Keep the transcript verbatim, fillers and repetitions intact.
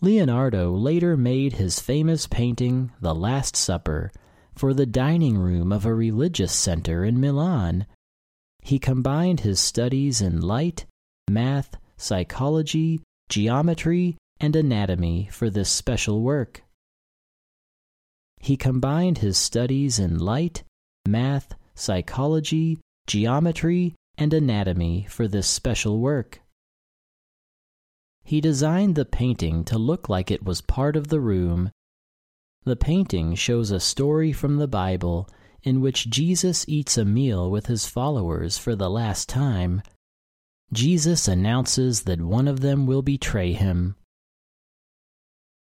Leonardo later made his famous painting, The Last Supper, for the dining room of a religious center in Milan. He combined his studies in light, math, psychology, geometry, and anatomy for this special work. He combined his studies in light, math, psychology, geometry, and anatomy for this special work. He designed the painting to look like it was part of the room. The painting shows a story from the Bible in which Jesus eats a meal with his followers for the last time. Jesus announces that one of them will betray him.